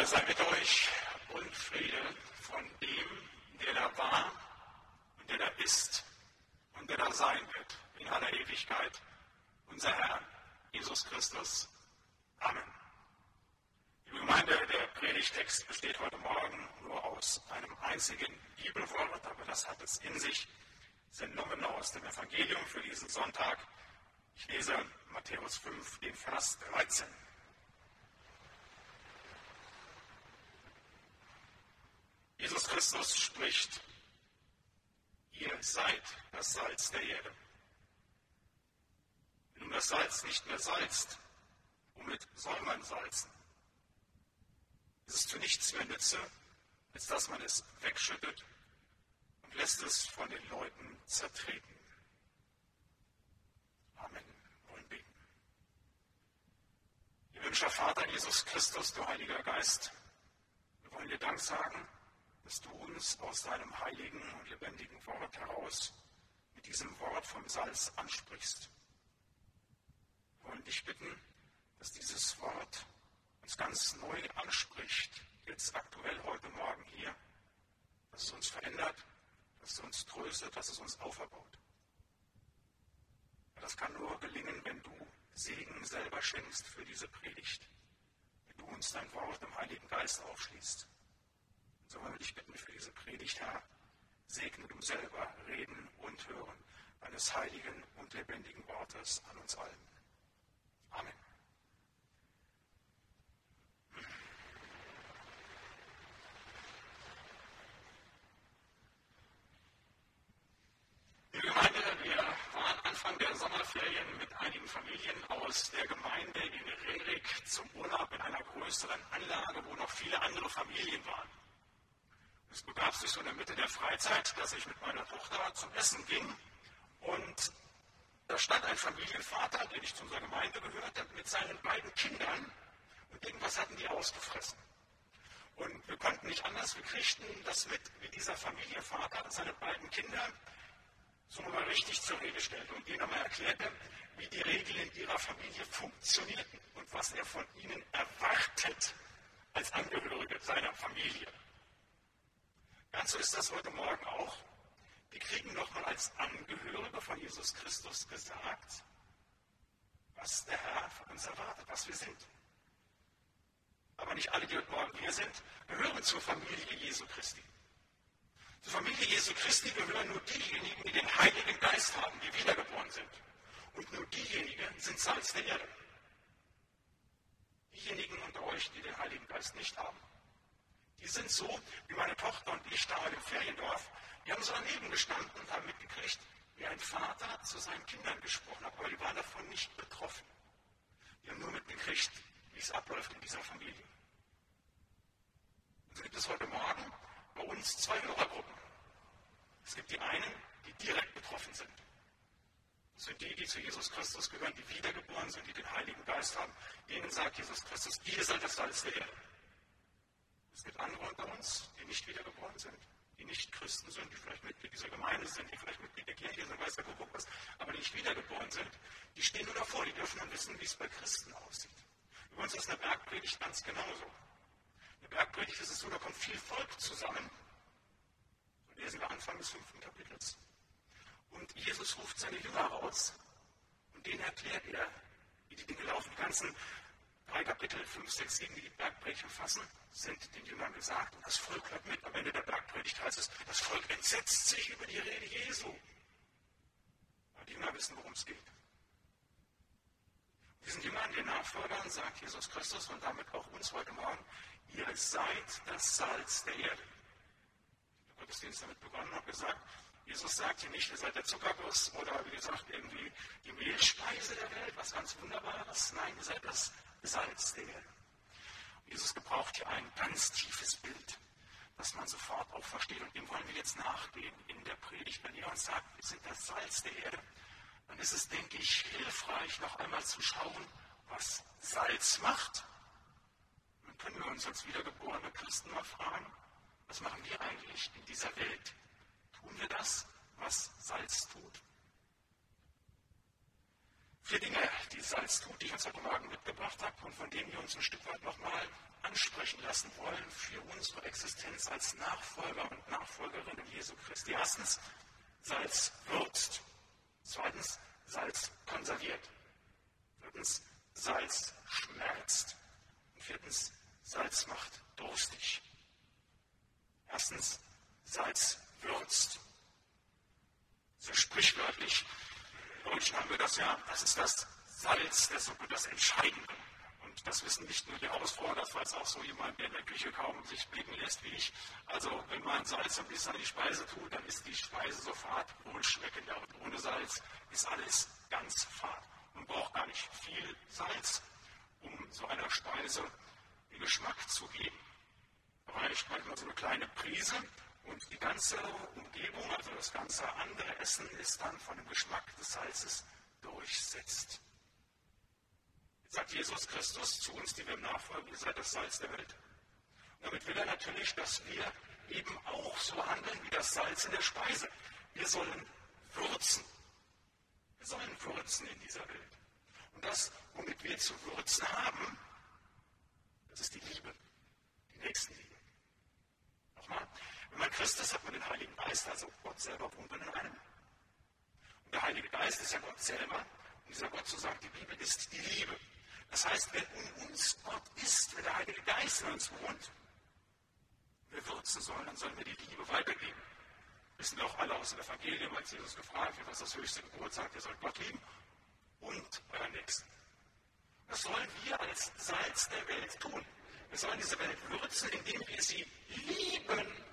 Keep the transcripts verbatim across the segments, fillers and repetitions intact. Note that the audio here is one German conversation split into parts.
Gnade sei mit euch und Friede von dem, der da war und der da ist und der da sein wird in aller Ewigkeit, unser Herr Jesus Christus. Amen. Liebe Gemeinde, der Predigtext besteht heute Morgen nur aus einem einzigen Bibelwort, aber das hat es in sich. Es entnommen aus dem Evangelium für diesen Sonntag. Ich lese Matthäus fünf, den Vers dreizehn. Jesus Christus spricht: Ihr seid das Salz der Erde. Wenn nun das Salz nicht mehr salzt, womit soll man salzen? Es ist zu nichts mehr nütze, als dass man es wegschüttet und lässt es von den Leuten zertreten. Amen. Wir wollen beten. Himmlischer Vater, Jesus Christus, du Heiliger Geist, wir wollen dir Dank sagen, dass du uns aus deinem heiligen und lebendigen Wort heraus mit diesem Wort vom Salz ansprichst. Wir wollen dich bitten, dass dieses Wort uns ganz neu anspricht, jetzt aktuell heute Morgen hier, dass es uns verändert, dass es uns tröstet, dass es uns auferbaut. Das kann nur gelingen, wenn du Segen selber schenkst für diese Predigt, wenn du uns dein Wort im Heiligen Geist aufschließt. So wollen wir dich bitten für diese Predigt, Herr. Segne du selber Reden und Hören deines heiligen und lebendigen Wortes an uns allen. Amen. Liebe Gemeinde, wir waren Anfang der Sommerferien mit einigen Familien aus der Gemeinde in Rerik zum Urlaub in einer größeren Anlage, wo noch viele andere Familien waren. Es begab sich so in der Mitte der Freizeit, dass ich mit meiner Tochter zum Essen ging und da stand ein Familienvater, der nicht zu unserer Gemeinde gehörte, mit seinen beiden Kindern und irgendwas hatten die ausgefressen. Und wir konnten nicht anders, wir kriegten das mit, wie dieser Familienvater seine beiden Kinder so mal richtig zur Rede stellte und ihnen einmal erklärte, wie die Regeln in ihrer Familie funktionierten und was er von ihnen erwartet als Angehörige seiner Familie. Ganz so ist das heute Morgen auch. Wir kriegen nochmal als Angehörige von Jesus Christus gesagt, was der Herr von uns erwartet, was wir sind. Aber nicht alle, die heute Morgen hier sind, gehören zur Familie Jesu Christi. Zur Familie Jesu Christi gehören nur diejenigen, die den Heiligen Geist haben, die wiedergeboren sind. Und nur diejenigen sind Salz der Erde. Diejenigen unter euch, die den Heiligen Geist nicht haben, die sind so, wie meine Tochter und ich da im Feriendorf, die haben so daneben gestanden und haben mitgekriegt, wie ein Vater zu seinen Kindern gesprochen hat, aber die waren davon nicht betroffen. Die haben nur mitgekriegt, wie es abläuft in dieser Familie. Und so gibt es heute Morgen bei uns zwei Hörergruppen. Es gibt die einen, die direkt betroffen sind. Das sind die, die zu Jesus Christus gehören, die wiedergeboren sind, die den Heiligen Geist haben. Denen sagt Jesus Christus, ihr seid das Salz der Erde. Es gibt andere unter uns, die nicht wiedergeboren sind, die nicht Christen sind, die vielleicht Mitglied dieser Gemeinde sind, die vielleicht Mitglied der Kirche sind, weiß der Kuckuck was, aber die nicht wiedergeboren sind, die stehen nur davor, die dürfen dann wissen, wie es bei Christen aussieht. Übrigens ist eine Bergpredigt ganz genauso. Eine Bergpredigt ist es so, da kommt viel Volk zusammen. So lesen wir Anfang des fünften Kapitels. Und Jesus ruft seine Jünger raus und denen erklärt er, wie die Dinge laufen. Die ganzen drei Kapitel, fünf, sechs, sieben, die die Bergpredigt umfassen, sind den Jüngern gesagt. Und das Volk hört mit. Am Ende der Bergpredigt heißt es, das Volk entsetzt sich über die Rede Jesu. Aber die Jünger wissen, worum es geht. Diesen Jüngern, den Nachfolgern, sagt Jesus Christus und damit auch uns heute Morgen, ihr seid das Salz der Erde. Der Gottesdienst damit begonnen und gesagt, Jesus sagt hier nicht, ihr seid der Zuckerguss oder wie gesagt irgendwie die Mehlspeise der Welt, was ganz Wunderbares. Nein, ihr seid das Salz der Erde. Jesus gebraucht hier ein ganz tiefes Bild, das man sofort auch versteht. Und dem wollen wir jetzt nachgehen in der Predigt. Wenn er uns sagt, wir sind das Salz der Erde, dann ist es, denke ich, hilfreich, noch einmal zu schauen, was Salz macht. Dann können wir uns als wiedergeborene Christen mal fragen, was machen wir eigentlich in dieser Welt? Tun wir das, was Salz tut? Vier Dinge, die Salz tut, die ich uns heute Morgen mitgebracht habe und von denen wir uns ein Stück weit nochmal ansprechen lassen wollen für unsere Existenz als Nachfolger und Nachfolgerinnen Jesu Christi. Erstens, Salz würzt. Zweitens, Salz konserviert. Drittens, Salz schmerzt. Und viertens, Salz macht durstig. Erstens, Salz würzt. So sprichwörtlich, im Deutschen haben wir das ja, das ist das Salz der Suppe, das Entscheidende. Und das wissen nicht nur die Hausfrau, das weiß auch so jemand, der in der Küche kaum sich blicken lässt wie ich. Also wenn man Salz ein bisschen an die Speise tut, dann ist die Speise sofort wohlschmeckender. Und ohne Salz ist alles ganz fad. Man braucht gar nicht viel Salz, um so einer Speise den Geschmack zu geben. Da reicht manchmal so eine kleine Prise und die ganze Umgebung, also das ganze andere Essen, ist dann von dem Geschmack des Salzes durchsetzt. Jetzt sagt Jesus Christus zu uns, die wir ihm nachfolgen, ihr seid das Salz der Welt. Und damit will er natürlich, dass wir eben auch so handeln wie das Salz in der Speise. Wir sollen würzen. Wir sollen würzen in dieser Welt. Und das, womit wir zu würzen haben, das ist die Liebe, die Nächstenliebe. Nochmal, wenn man Christ ist, hat man den Heiligen Geist, also Gott selber wohnt in einem. Und der Heilige Geist ist ja Gott selber. Und dieser Gott, so sagt die Bibel, ist die Liebe. Das heißt, wenn in uns Gott ist, wenn der Heilige Geist in uns wohnt, wir würzen sollen, dann sollen wir die Liebe weitergeben. Wissen wir auch alle aus dem Evangelium, als Jesus gefragt wird, was das höchste Gebot sagt, ihr sollt Gott lieben und euren Nächsten. Das sollen wir als Salz der Welt tun. Wir sollen diese Welt würzen, indem wir sie lieben.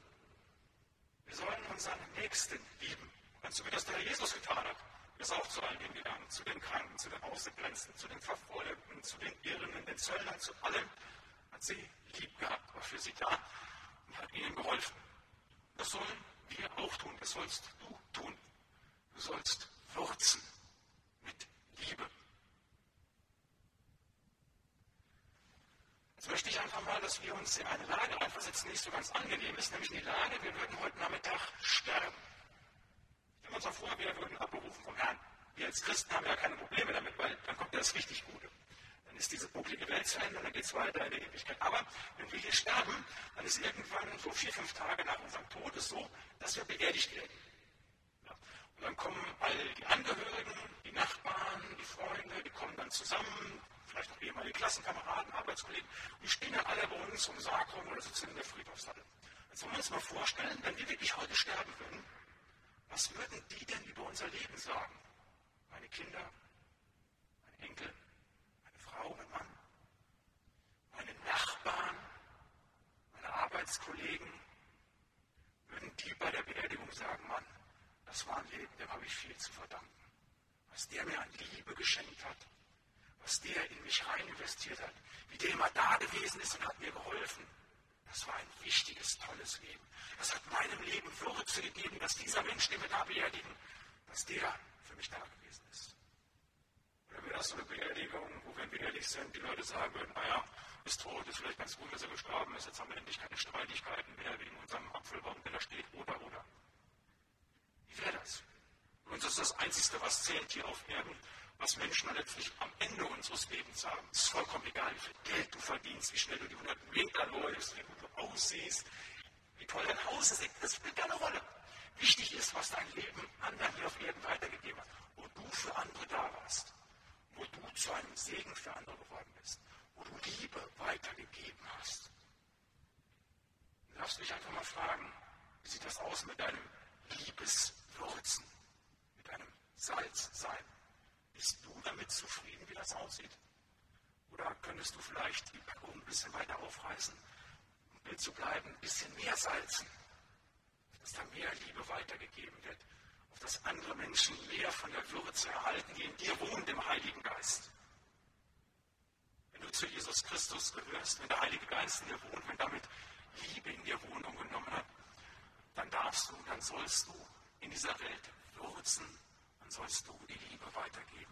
Wir sollen unseren Nächsten lieben. Ganz so wie das der Herr Jesus getan hat. Er ist auch zu all denen gegangen, zu den Kranken, zu den Ausgegrenzten, zu den Verfolgten, zu den Irren, den Zöllnern, zu allem. Hat sie lieb gehabt, war für sie da und hat ihnen geholfen. Das sollen wir auch tun, das sollst du tun. Du sollst würzen mit Liebe. Jetzt möchte ich einfach mal, dass wir uns in eine Lage reinversetzen, die nicht so ganz angenehm ist, nämlich in die Lage, wir würden heute Nachmittag sterben. Stellen wir uns mal vor, wir würden abberufen vom Herrn. Wir als Christen haben ja keine Probleme damit, weil dann kommt ja das richtig Gute. Dann ist diese bucklige Welt zu Ende und dann geht es weiter in der Ewigkeit. Aber wenn wir hier sterben, dann ist irgendwann so vier, fünf Tage nach unserem Tod es so, dass wir beerdigt werden. Ja. Und dann kommen all die Angehörigen, die Nachbarn, die Freunde, die kommen dann zusammen, vielleicht auch ehemalige Klassenkameraden, Arbeitskollegen, und die stehen dann alle bei uns um Sarg rum oder sitzen in der Friedhofshalle. Jetzt wollen wir uns mal vorstellen, wenn wir wirklich heute sterben würden, was würden die denn über unser Leben sagen? Meine Kinder, meine Enkel, meine Frau, mein Mann, meine Nachbarn, meine Arbeitskollegen, würden die bei der Beerdigung sagen, Mann, das war ein Leben, dem habe ich viel zu verdanken. Was der mir an Liebe geschenkt hat, was der in mich rein investiert hat, wie der immer da gewesen ist und hat mir geholfen. Das war ein wichtiges, tolles Leben. Das hat meinem Leben Würze gegeben, dass dieser Mensch, den wir da beerdigen, dass der für mich da gewesen ist. Oder wäre das so eine Beerdigung, wo, wenn wir ehrlich sind, die Leute sagen würden, naja, ist tot, ist vielleicht ganz gut, dass er gestorben ist, jetzt haben wir endlich keine Streitigkeiten mehr wegen unserem Apfelbaum, der da steht, oder, oder. Wie wäre das? Für uns ist das Einzige, was zählt hier auf Erden, was Menschen letztlich am Ende unseres Lebens haben. Es ist vollkommen egal, wie viel Geld du verdienst, wie schnell du die hundert Meter läufst, wie gut du aussiehst, wie toll dein Haus ist. Das spielt keine Rolle. Wichtig ist, was dein Leben anderen hier auf Erden weitergegeben hat. Wo du für andere da warst. Wo du zu einem Segen für andere geworden bist. Wo du Liebe weitergegeben hast. Du darfst mich einfach mal fragen, wie sieht das aus mit deinem Liebeswürzen? Mit deinem Salzsein? Bist du damit zufrieden, wie das aussieht? Oder könntest du vielleicht die Packung ein bisschen weiter aufreißen, um Bild zu bleiben, ein bisschen mehr salzen, dass da mehr Liebe weitergegeben wird, auf dass andere Menschen mehr von der Würze erhalten, die in dir wohnt, im Heiligen Geist. Wenn du zu Jesus Christus gehörst, wenn der Heilige Geist in dir wohnt, wenn damit Liebe in dir Wohnung genommen hat, dann darfst du, dann sollst du in dieser Welt würzen, dann sollst du die Liebe weitergeben.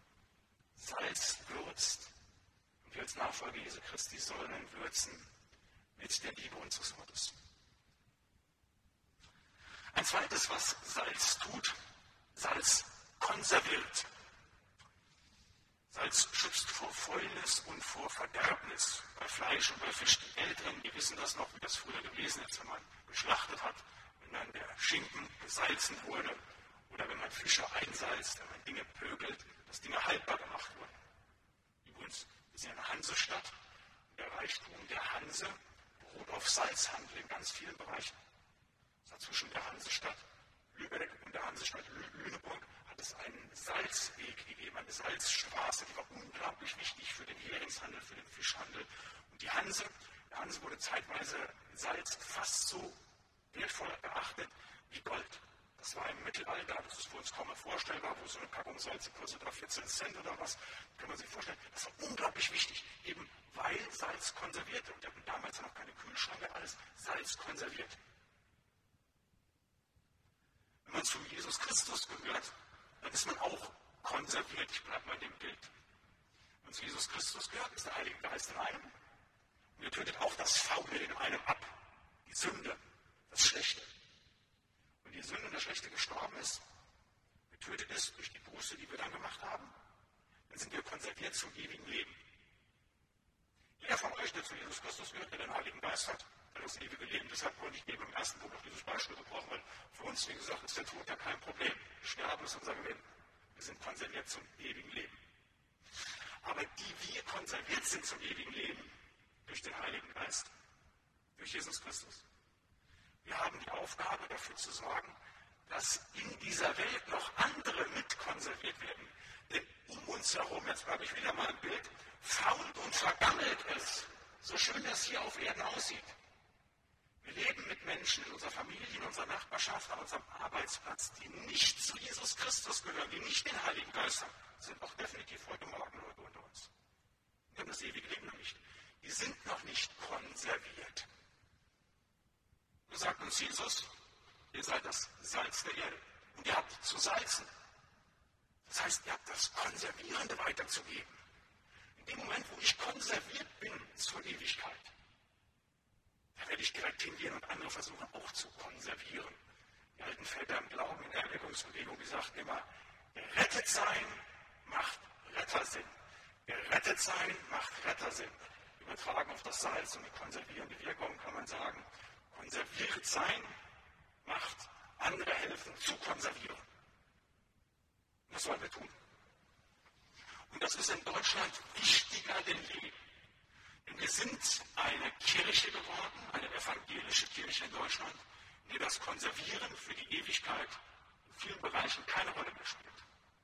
Salz würzt. Und wir als Nachfolger Jesu Christi sollen würzen mit der Liebe unseres Gottes. Ein zweites, was Salz tut, Salz konserviert. Salz schützt vor Fäulnis und vor Verderbnis. Bei Fleisch und bei Fisch, die Älteren, die wissen das noch, wie das früher gewesen ist, wenn man geschlachtet hat, wenn dann der Schinken gesalzen wurde oder wenn man Fische einsalzt, wenn man Dinge pökelt, dass Dinge haltbar gemacht wurden. Übrigens, wir sind eine Hansestadt. Der Reichtum der Hanse beruht auf Salzhandel in ganz vielen Bereichen. Zwischen der Hansestadt Lübeck und der Hansestadt Lüneburg hat es einen Salzweg gegeben, eine Salzstraße, die war unglaublich wichtig für den Heringshandel, für den Fischhandel. Und die Hanse, der Hanse wurde zeitweise Salz fast so wertvoll beachtet wie Gold. Das war im Mittelalter, das ist für uns kaum vorstellbar, wo so eine Packung Salz kostet da vierzehn Cent oder was, kann man sich vorstellen. Das war unglaublich wichtig, eben weil Salz konservierte. Und wir hatten damals noch keine Kühlschränke, alles Salz konserviert. Wenn man zu Jesus Christus gehört, dann ist man auch konserviert. Ich bleibe bei dem Bild. Wenn man zu Jesus Christus gehört, ist der Heilige Geist in einem. Und er tötet auch das Faule in einem ab. Die Sünde, das Schlechte. Wenn die Sünde und das Schlechte gestorben ist, getötet ist durch die Buße, die wir dann gemacht haben, dann sind wir konserviert zum ewigen Leben. Jeder von euch, der zu Jesus Christus gehört, der den Heiligen Geist hat, der das ewige Leben. Deshalb wollte ich eben im ersten Buch noch dieses Beispiel gebrauchen, weil für uns, wie gesagt, ist der Tod ja kein Problem. Sterben ist unser Gewinn. Wir sind konserviert zum ewigen Leben. Aber die wir konserviert sind zum ewigen Leben, durch den Heiligen Geist, durch Jesus Christus, wir haben die Aufgabe, dafür zu sorgen, dass in dieser Welt noch andere mit konserviert werden. Denn um uns herum, jetzt habe ich wieder mal ein Bild, fault und vergammelt es, so schön das hier auf Erden aussieht. Wir leben mit Menschen in unserer Familie, in unserer Nachbarschaft, an unserem Arbeitsplatz, die nicht zu Jesus Christus gehören, die nicht den Heiligen Geist haben, sind auch definitiv heute Morgen Leute unter uns. Die haben das ewige Leben noch nicht. Die sind noch nicht konserviert. So sagt uns Jesus, ihr seid das Salz der Erde und ihr habt zu salzen. Das heißt, ihr habt das Konservierende weiterzugeben. In dem Moment, wo ich konserviert bin zur Ewigkeit, da werde ich direkt hingehen und andere versuchen auch zu konservieren. Die alten Väter im Glauben in der Erweckungsbewegung, die sagten immer, gerettet sein macht Rettersinn. Gerettet sein macht Rettersinn. Übertragen auf das Salz und die konservierende Wirkung kann man sagen, konserviert sein macht andere helfen zu konservieren. Das sollen wir tun. Und das ist in Deutschland wichtiger denn je. Denn wir sind eine Kirche geworden, eine evangelische Kirche in Deutschland, in der das Konservieren für die Ewigkeit in vielen Bereichen keine Rolle mehr spielt.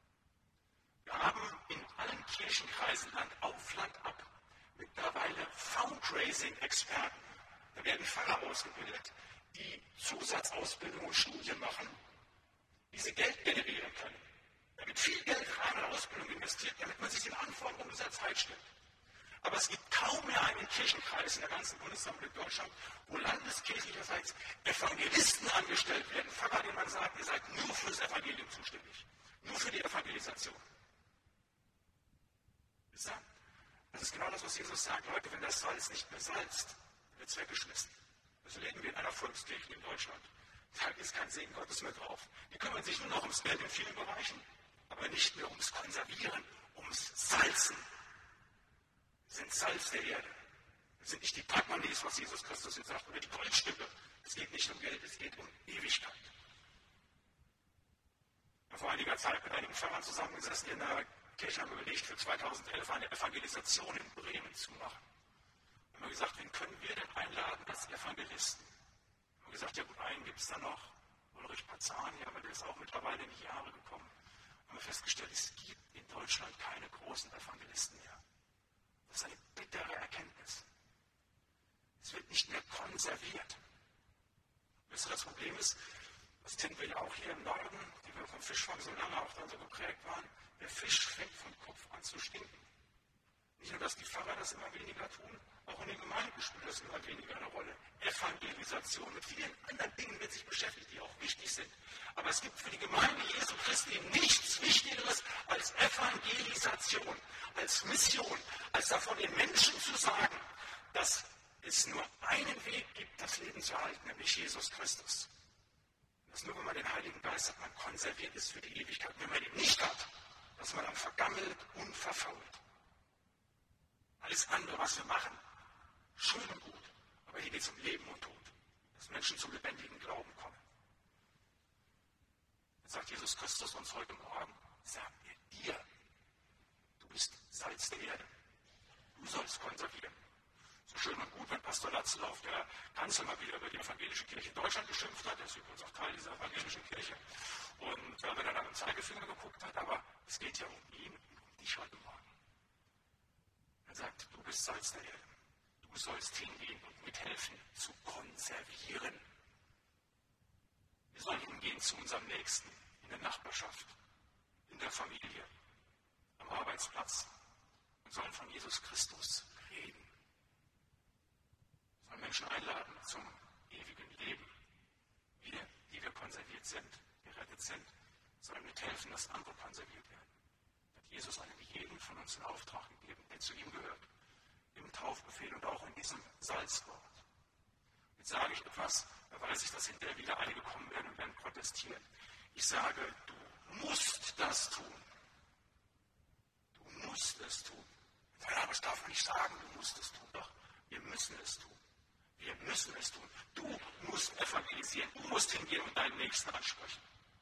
Wir haben in allen Kirchenkreisen Land auf, Land ab mittlerweile Fundraising-Experten. Da werden Pfarrer ausgebildet, die Zusatzausbildung und Studien machen, wie sie Geld generieren können. Da wird viel Geld rein in Ausbildung investiert, damit man sich den Anforderungen dieser Zeit stellt. Aber es gibt kaum mehr einen Kirchenkreis in der ganzen Bundesrepublik Deutschland, wo landeskirchlicherseits Evangelisten angestellt werden, Pfarrer, denen man sagt, ihr seid nur für das Evangelium zuständig, nur für die Evangelisation. Wisst ihr? Das ist genau das, was Jesus sagt. Leute, wenn das Salz nicht mehr salzt, wird es weggeschmissen. So leben wir in einer Volkskirche in Deutschland. Da ist kein Segen Gottes mehr drauf. Die kümmern sich nur noch ums Geld in vielen Bereichen, aber nicht mehr ums Konservieren, ums Salzen. Wir sind Salz der Erde. Wir sind nicht die Portemonnaies, was Jesus Christus jetzt sagt, oder die Goldstücke. Es geht nicht um Geld, es geht um Ewigkeit. Ich habe vor einiger Zeit mit einigen Pfarrern zusammengesessen, die in der Kirche haben überlegt, für zweitausendelf eine Evangelisation in Bremen zu machen. Wir haben gesagt, wen können wir denn einladen als Evangelisten? Wir haben gesagt, ja gut, einen gibt es da noch, Ulrich Pazani, aber der ist auch mittlerweile in die Jahre gekommen. Haben wir festgestellt, es gibt in Deutschland keine großen Evangelisten mehr. Das ist eine bittere Erkenntnis. Es wird nicht mehr konserviert. Wisst ihr, das Problem ist, das kennen wir ja auch hier im Norden, die wir vom Fischfang so lange auch dann so geprägt waren, der Fisch fängt vom Kopf an zu stinken. Nicht nur, dass die Pfarrer das immer weniger tun, auch in den Gemeinden spielt das immer weniger eine Rolle. Evangelisation, mit vielen anderen Dingen wird sich beschäftigt, die auch wichtig sind. Aber es gibt für die Gemeinde Jesu Christi nichts Wichtigeres als Evangelisation, als Mission, als davon den Menschen zu sagen, dass es nur einen Weg gibt, das Leben zu erhalten, nämlich Jesus Christus. Das nur, wenn man den Heiligen Geist hat, man konserviert ist für die Ewigkeit. Wenn man ihn nicht hat, dass man dann vergammelt und verfault. Alles andere, was wir machen, schön und gut, aber hier geht es um Leben und Tod, dass Menschen zum lebendigen Glauben kommen. Jetzt sagt Jesus Christus uns heute Morgen, sagt er dir, du bist Salz der Erde, du sollst konservieren. So schön und gut, wenn Pastor Latzel auf der Kanzel mal wieder über die evangelische Kirche in Deutschland geschimpft hat, er ist übrigens auch Teil dieser evangelischen Kirche, und äh, wenn er dann im Zeigefinger geguckt hat, aber es geht ja um ihn und um dich heute Morgen. Er sagt, du bist Salz der Erde, du sollst hingehen und mithelfen zu konservieren. Wir sollen hingehen zu unserem Nächsten, in der Nachbarschaft, in der Familie, am Arbeitsplatz und sollen von Jesus Christus reden. Wir sollen Menschen einladen zum ewigen Leben. Wir, die wir konserviert sind, gerettet sind, sollen mithelfen, dass andere konserviert werden. Hat Jesus einem jeden von uns einen Auftrag gegeben, der zu ihm gehört, im Taufbefehl und auch in diesem Salzwort. Jetzt sage ich etwas, da weiß ich, dass hinterher wieder einige kommen werden und werden protestieren. Ich sage, du musst das tun. Du musst es tun. Ja, aber das darf man nicht sagen, du musst es tun. Doch, wir müssen es tun. Wir müssen es tun. Du musst evangelisieren. Du musst hingehen und deinen Nächsten ansprechen.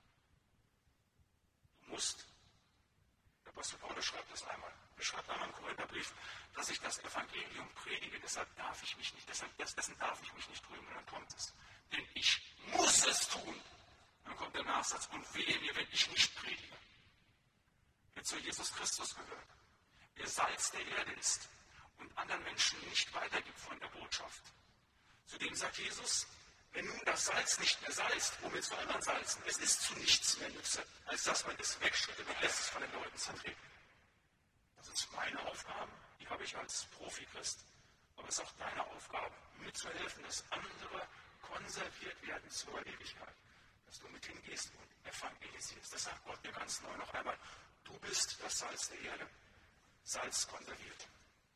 Du musst. Der Apostel Paulus schreibt das einmal. Er schreibt einmal im Korintherbrief, dass ich das Evangelium predige. Deshalb darf ich mich nicht, deshalb, dessen darf ich mich nicht rühmen. Und dann kommt es. Denn ich muss es tun. Dann kommt der Nachsatz, und wehe mir, wenn ich nicht predige. Wer zu Jesus Christus gehört, wer Salz der Erde ist und anderen Menschen nicht weitergibt von der Botschaft. Zudem sagt Jesus, wenn nun das Salz nicht mehr salzt, womit soll man salzen? Es ist zu nichts mehr nütze, als dass man es wegschüttet und lässt es von den Leuten zertreten. Das ist meine Aufgabe, die habe ich als Profi-Christ. Aber es ist auch deine Aufgabe, mitzuhelfen, dass andere konserviert werden zur Ewigkeit. Dass du mit hingehst und evangelisierst. Das sagt Gott dir ganz neu noch einmal. Du bist das Salz der Erde. Salz konserviert.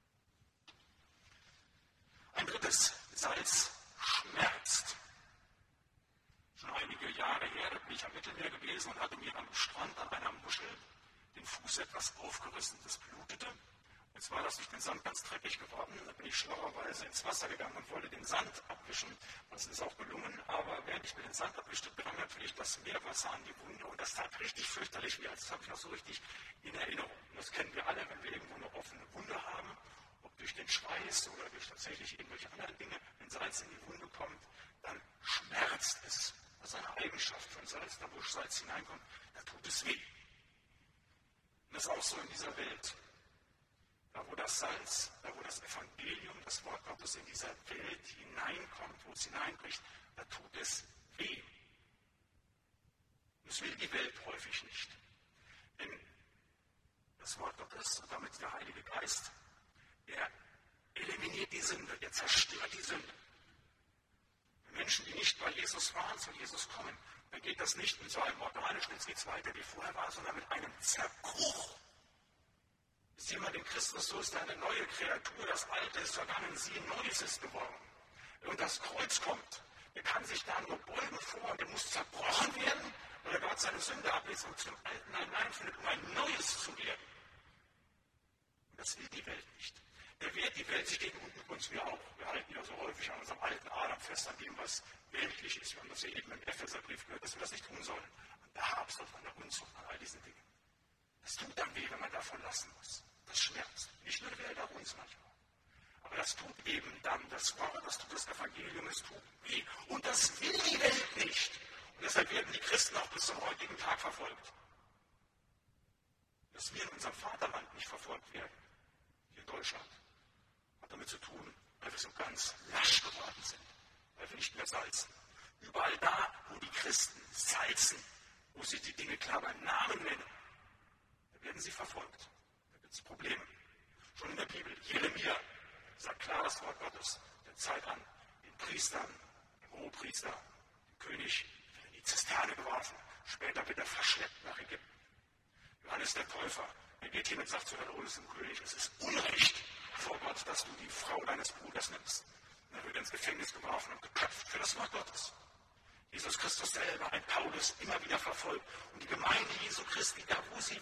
Ein drittes, Salz schmerzt. Schon einige Jahre her bin ich am Mittelmeer gewesen und hatte mir am Strand an einer Muschel den Fuß etwas aufgerissen. Das blutete. Jetzt war das durch den Sand ganz dreckig geworden. Da bin ich schlauerweise ins Wasser gegangen und wollte den Sand abwischen. Das ist auch gelungen, aber während ich mir den Sand abwischte, drang natürlich das Meerwasser an die Wunde. Und das tat richtig fürchterlich weh. Das habe ich noch so richtig in Erinnerung. Und das kennen wir alle, wenn wir irgendwo eine offene Wunde haben, ob durch den Schweiß oder durch tatsächlich irgendwelche anderen Dinge, wenn Salz in die Wunde kommt, dann schmerzt es. Das ist eine Eigenschaft von Salz. Da wo Salz hineinkommt, da tut es weh. Und das ist auch so in dieser Welt. Da wo das Salz, da wo das Evangelium, das Wort Gottes in dieser Welt hineinkommt, wo es hineinbricht, da tut es weh. Das will die Welt häufig nicht. Denn das Wort Gottes und damit der Heilige Geist, er eliminiert die Sünde, er zerstört die Sünde. Wenn Menschen, die nicht bei Jesus waren, zu Jesus kommen, dann geht das nicht mit so einem organischen, jetzt geht es weiter wie vorher war, sondern mit einem Zerbruch. Ist jemand in Christus, so ist eine neue Kreatur, das Alte ist vergangen, siehe, Neues ist geworden. Und das Kreuz kommt, der kann sich da nur beugen vor und der muss zerbrochen werden, weil er Gott seine Sünde ablässt und zum Alten hineinfindet, um ein Neues zu werden. Und das will die Welt nicht. Der wehrt die Welt sich gegen uns, wir auch. Wir halten ja so häufig an unserem alten Adam fest, an dem, was weltlich ist. Wir haben das ja eben im Epheserbrief gehört, dass wir das nicht tun sollen. An der Habsucht, an der Unzucht, an all diesen Dingen. Das tut dann weh, wenn man davon lassen muss. Das schmerzt. Nicht nur die Welt, auch uns manchmal. Aber das tut eben dann das Wort, das tut das Evangelium, es tut weh. Und das will die Welt nicht. Und deshalb werden die Christen auch bis zum heutigen Tag verfolgt. Dass wir in unserem Vaterland nicht verfolgt werden, hier in Deutschland, hat damit zu tun, weil wir so ganz lasch geworden sind, weil wir nicht mehr salzen. Überall da, wo die Christen salzen, wo sie die Dinge klar beim Namen nennen, da werden sie verfolgt. Da gibt es Probleme. Schon in der Bibel, Jeremia sagt klar das Wort Gottes, der zeigt an den Priestern, dem Hohepriester, dem König, wird in die Zisterne geworfen. Später wird er verschleppt nach Ägypten. Johannes der Täufer, er geht hin und sagt zu Herodes dem König, es ist Unrecht vor Gott, dass du die Frau deines Bruders nimmst. Und er wird ins Gefängnis geworfen und geköpft für das Wort Gottes. Jesus Christus selber, ein Paulus, immer wieder verfolgt. Und die Gemeinde Jesu Christi, da wo sie wirklich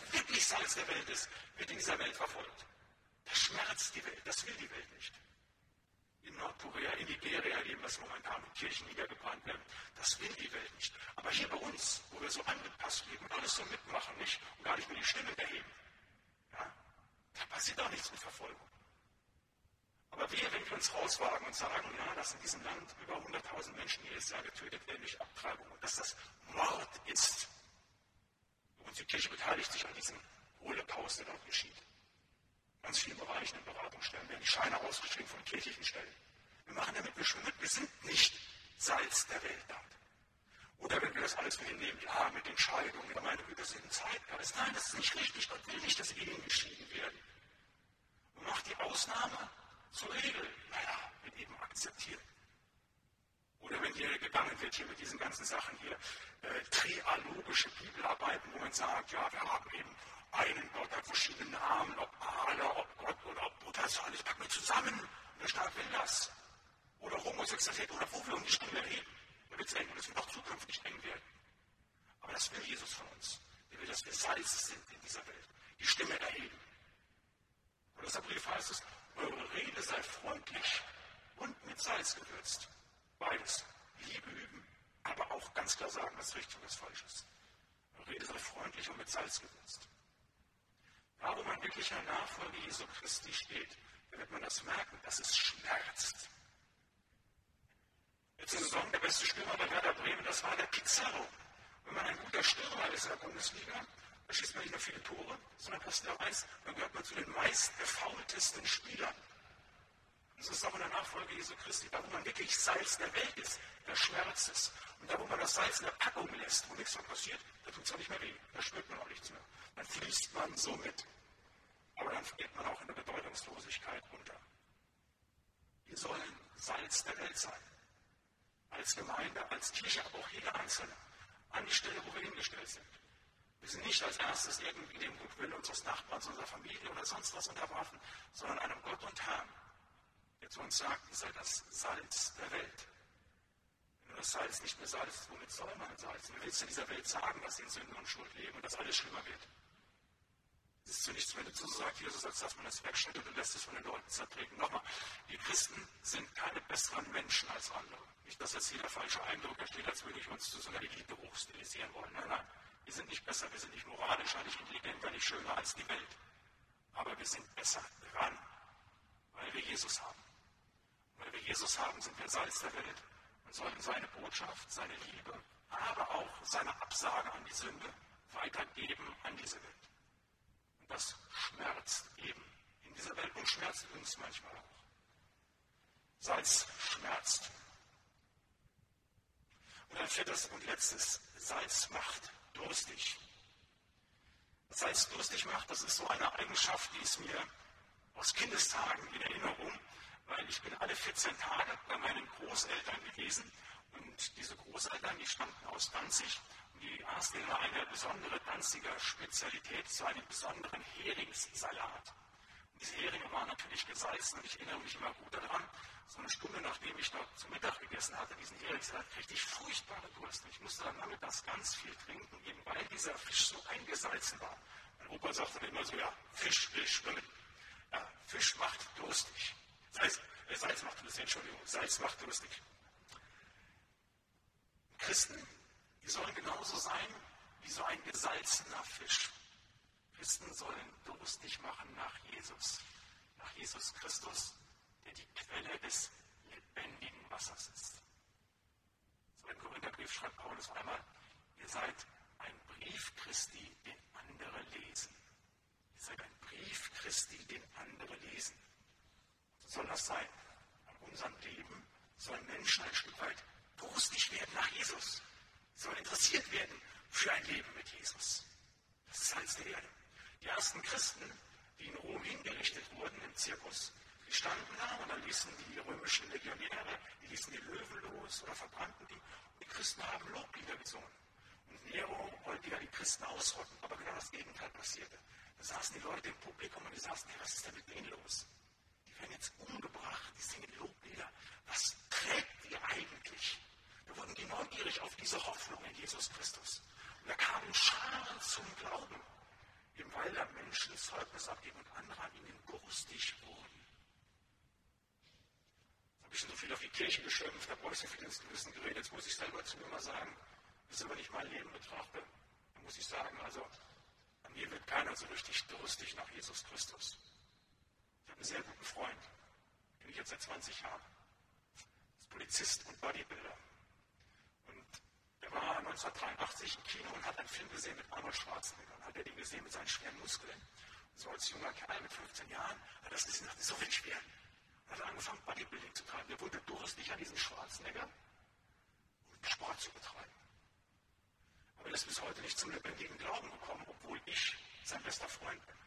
Salz der Welt ist, wird in dieser Welt verfolgt. Das schmerzt die Welt, das will die Welt nicht. In Nordkorea, in Nigeria erleben wir es momentan, wo Kirchen niedergebrannt werden. Das will die Welt nicht. Aber hier bei uns, wo wir so angepasst leben und alles so mitmachen, nicht, und gar nicht mehr die Stimme erheben, ja, da passiert auch nichts mit Verfolgung. Aber wehe, wenn wir uns rauswagen und sagen, ja, dass in diesem Land über hunderttausend Menschen jedes Jahr getötet werden durch Abtreibung und dass das Mord ist. Und die Kirche beteiligt sich an diesem Holocaust, der dort geschieht. Ganz vielen Bereichen in Beratungsstellen werden die Scheine ausgeschrieben von kirchlichen Stellen. Wir machen damit nicht mit, wir sind nicht Salz der Welt dort. Oder wenn wir das alles so hinnehmen, ja, mit Entscheidungen, ja, meine Güte, das ist ein Zeitgeist. Nein, das ist nicht richtig. Gott will nicht, dass Ehen geschieden werden. Und macht die Ausnahme zur Regel. Naja, wird eben akzeptiert. Oder wenn hier gegangen wird, hier mit diesen ganzen Sachen hier, äh, trialogische Bibelarbeiten, wo man sagt, ja, wir haben eben einen Gott, hat verschiedene Namen, ob Allah, ob Gott oder ob Buddha, das alles packen wir zusammen. Und der Staat will das. Oder Homosexualität oder wo wir um die Stimme reden. Da wird es eng und es wird auch zukünftig eng werden. Aber das will Jesus von uns. Er will, dass wir Salz sind in dieser Welt. Die Stimme erheben. Und aus der Brief heißt es, eure Rede sei freundlich und mit Salz gewürzt. Beides. Liebe üben, aber auch ganz klar sagen, was richtig und was falsch ist. Eure Rede sei freundlich und mit Salz gewürzt. Da, wo man wirklich in der Nachfolge Jesu Christi steht, da wird man das merken, dass es schmerzt. Letzte Saison der beste Stürmer bei Werder Bremen, das war der Pizarro. Wenn man ein guter Stürmer ist in der Bundesliga, dann schießt man nicht nur viele Tore, sondern kostet auch eins, dann gehört man zu den meist gefaultesten Spielern. Und so ist es auch in der Nachfolge Jesu Christi, da wo man wirklich Salz der Welt ist, da schmerzt es. Und da wo man das Salz in der Packung lässt, wo nichts mehr passiert, da tut es auch nicht mehr weh, da spürt man auch nichts mehr. Dann fließt man so mit. Aber dann geht man auch in der Bedeutungslosigkeit unter. Wir sollen Salz der Welt sein. Als Gemeinde, als Kirche, aber auch jeder Einzelne. An die Stelle, wo wir hingestellt sind. Wir sind nicht als erstes irgendwie dem Gutwillen unseres Nachbarns, unserer Familie oder sonst was unterworfen, sondern einem Gott und Herrn, der zu uns sagt, ihr seid das Salz der Welt. Wenn du das Salz nicht mehr salzt, womit soll man salzen? Wie willst du in dieser Welt sagen, dass sie in Sünde und Schuld leben und dass alles schlimmer wird? Es ist zu nichts, wenn du zu sagst, Jesus sagt, dass man das wegschneidet und lässt es von den Leuten zertreten. Nochmal, wir Christen sind keine besseren Menschen als andere. Nicht, dass jetzt hier der falsche Eindruck entsteht, als würde ich uns zu so einer Elite hochstilisieren wollen. Nein, nein, wir sind nicht besser, wir sind nicht moralischer, nicht intelligenter, nicht schöner als die Welt. Aber wir sind besser dran, weil wir Jesus haben. Und weil wir Jesus haben, sind wir Salz der Welt und sollen seine Botschaft, seine Liebe, aber auch seine Absage an die Sünde weitergeben an diese Welt. Und das schmerzt eben in dieser Welt und schmerzt uns manchmal auch. Salz schmerzt. Und ein viertes und letztes, Salz macht durstig. Was Salz durstig macht, das ist so eine Eigenschaft, die ist mir aus Kindestagen in Erinnerung, weil ich bin alle vierzehn Tage bei meinen Großeltern gewesen und diese Großeltern, die stammten aus Danzig und die aßen immer eine besondere Danziger Spezialität, so einen besonderen Heringssalat. Und diese Heringe waren natürlich gesalzen und ich erinnere mich immer gut daran, so eine Stunde nachdem ich dort zu Mittag gegessen hatte, diesen Heringssalat, kriegte ich furchtbare Durst. Ich musste dann nachmittags ganz viel trinken, eben weil dieser Fisch so eingesalzen war. Mein Opa sagte dann immer so, ja, Fisch will schwimmen. Ja, Fisch macht durstig. Salz, äh, Salz macht durstig, Entschuldigung, Salz macht durstig. Christen, die sollen genauso sein wie so ein gesalzener Fisch. Christen sollen durstig machen nach Jesus, nach Jesus Christus, der die Quelle des lebendigen Wassers ist. So im Korintherbrief schreibt Paulus einmal, ihr seid ein Brief Christi, den andere lesen. Ihr seid ein Brief Christi, den andere lesen. So soll das sein. An unserem Leben sollen Menschen ein Stück weit durstig werden nach Jesus. Sie sollen interessiert werden für ein Leben mit Jesus. Das ist Salz der Erde. Die ersten Christen, die in Rom hingerichtet wurden im Zirkus, die standen da und dann ließen die römischen Legionäre, die ließen die Löwen los oder verbrannten die. Und die Christen haben Loblieder gesungen. Und Nero wollte ja die Christen ausrotten, aber genau das Gegenteil passierte. Da saßen die Leute im Publikum und die saßen, hey, was ist denn mit denen los? Die werden jetzt umgebracht, die singen Loblieder. Was trägt die eigentlich? Da wurden die neugierig auf diese Hoffnung in Jesus Christus. Und da kamen Scharen zum Glauben. Eben weil da ich schon so viel auf die Kirche geschimpft, habe euch so viel ins Gewissen geredet, jetzt muss ich selber zu mir mal sagen, das ist aber nicht mein Leben betrachte, dann muss ich sagen, also an mir wird keiner so richtig durstig nach Jesus Christus. Ich habe einen sehr guten Freund, den ich jetzt seit zwanzig Jahren. Er ist Polizist und Bodybuilder. Und er war neunzehnhundertdreiundachtzig im Kino und hat einen Film gesehen mit Arnold Schwarzenegger. Und hat er den gesehen mit seinen schweren Muskeln. Und so als junger Kerl mit fünfzehn Jahren hat er das gesehen und dachte, so will ich werden. Und hat angefangen, Bodybuilding zu treiben. Er wurde durstig an diesen Schwarzenegger und Sport zu betreiben. Aber er ist bis heute nicht zum lebendigen Glauben gekommen, obwohl ich sein bester Freund bin.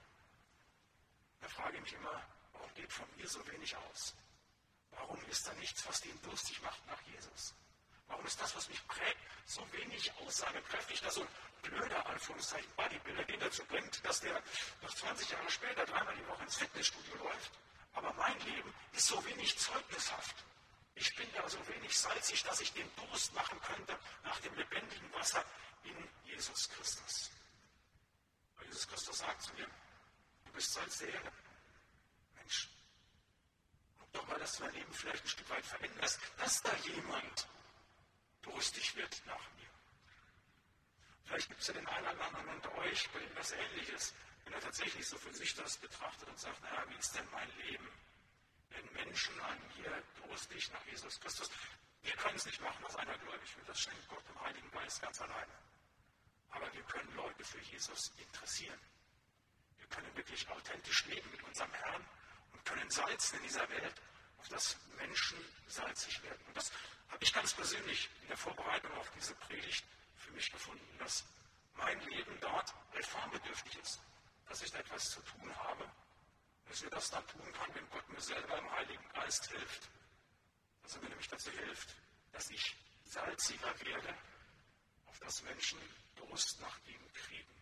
Da frage ich mich immer, warum geht von mir so wenig aus? Warum ist da nichts, was den durstig macht nach Jesus? Warum ist das, was mich prägt, so wenig aussagekräftig, dass so ein blöder, Anführungszeichen, Bodybuilder den dazu bringt, dass der noch zwanzig Jahre später dreimal die Woche ins Fitnessstudio läuft? Aber mein Leben ist so wenig zeugnishaft. Ich bin da so wenig salzig, dass ich den Durst machen könnte nach dem lebendigen Wasser in Jesus Christus. Weil Jesus Christus sagt zu mir, du bist Salz der Erde. Mensch, guck doch mal, dass du dein Leben vielleicht ein Stück weit veränderst, dass da jemand durstig wird nach mir. Vielleicht gibt es ja den einen oder anderen unter euch, bei dem das Ähnliches, wenn er tatsächlich so für sich das betrachtet und sagt, naja, wie ist denn mein Leben? Wenn Menschen an mir durstig nach Jesus Christus, wir können es nicht machen, was einer gläubig wird, das schenkt Gott im Heiligen Geist ganz alleine. Aber wir können Leute für Jesus interessieren. Wir können wirklich authentisch leben mit unserem Herrn und können salzen in dieser Welt, auf das Menschen salzig werden. Und das habe ich ganz persönlich in der Vorbereitung auf diese Predigt für mich gefunden, dass mein Leben dort reformbedürftig ist, dass ich da etwas zu tun habe, dass ich das dann tun kann, wenn Gott mir selber im Heiligen Geist hilft. Dass er mir nämlich dazu hilft, dass ich salziger werde, auf das Menschen Durst nach ihm kriegen.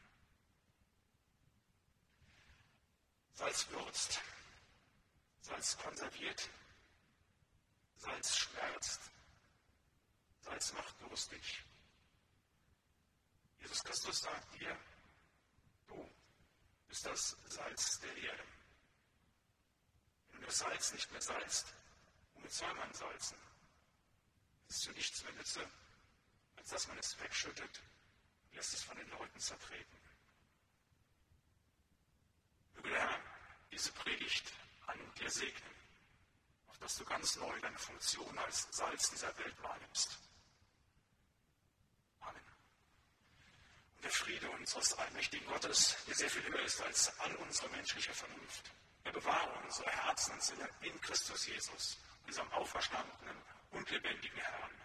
Salz würzt, Salz konserviert, Salz schmerzt, Salz macht durstig. Jesus Christus sagt dir, du bist das Salz der Erde. Wenn du das Salz nicht mehr salzt, womit soll man salzen? Es ist zu nichts mehr nütze, als dass man es wegschüttet und lässt es von den Leuten zertreten. Möge der Herr diese Predigt an dir segnen, auf dass du ganz neu deine Funktion als Salz dieser Welt wahrnimmst. Amen. Und der Friede unseres allmächtigen Gottes, der sehr viel höher ist als all unsere menschliche Vernunft, er bewahre unsere Herzen und Sinne in Christus Jesus, unserem auferstandenen und lebendigen Herrn.